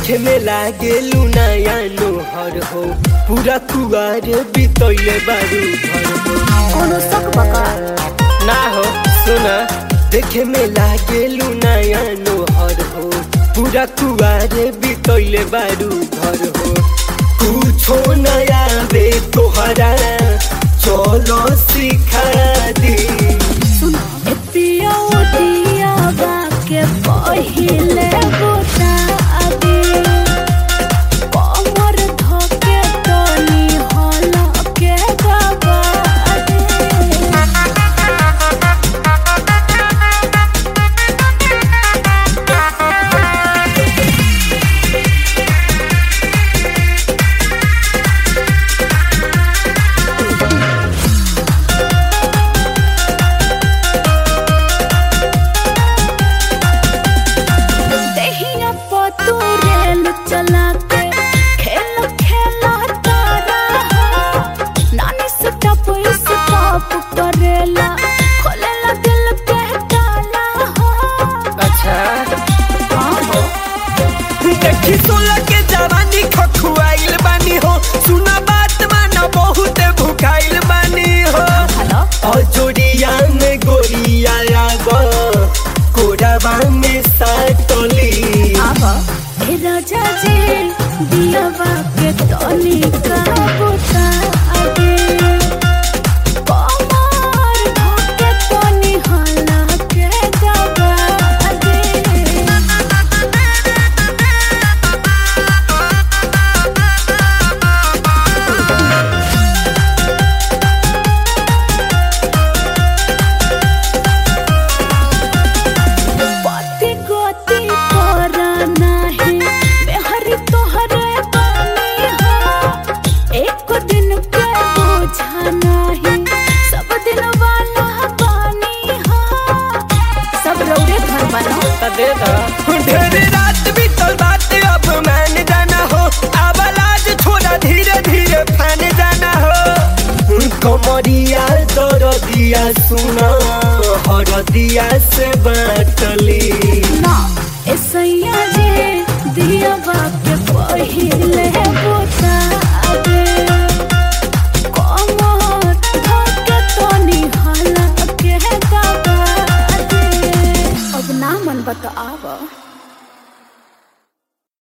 देखे में लागे नया नोहर हो पूरा कुआर बितैले बारू घर हो कोनो शक बका ना हो सुना देखे में लागे नया नोहर हो पूरा कुआर बितैले बारू घर हो कुछो नया बे तोहरा चलो सिखा दी सुनो ए पिया ओ दिया बा के पहिले गोता आगे कमर धके तनी हला के बाबा चला के खेल खेला तारा नानी से टप इस टप करेला खोलेला दिल के ताला अच्छा हाँ हो देखी सोला के जवानी खखुआइल बानी हो सुना बात माना बहुत भुखाइल बानी हो हेलो और जोड़िया में गोरिया आगो कोराबा में साटली आवा ए राजा जी दिया बाके तोनी का बुता आगे कमर धके तोनी हला के दबा आगे पति गति करना है बेहरी तोहरे बानी हो एक दिन के बुझाना है सब दिन वाला बानी हो सब रौड़े घर बनो दे दा ढेर रात बीतल बात अब मान जाना हो आवाज छोड़ा धीरे धीरे फैन जाना हो कमरिया दरदिया सुना हरदिया से बाटली ना ऐसैया जे दिया बाके पहिले बोता आगे कमर धके तनी हला के दबा दे अब ना मन बता आवा